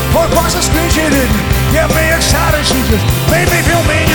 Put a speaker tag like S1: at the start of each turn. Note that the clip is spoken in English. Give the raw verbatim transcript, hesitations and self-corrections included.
S1: Or across the street she didn't get me excited. She just made me feel mean.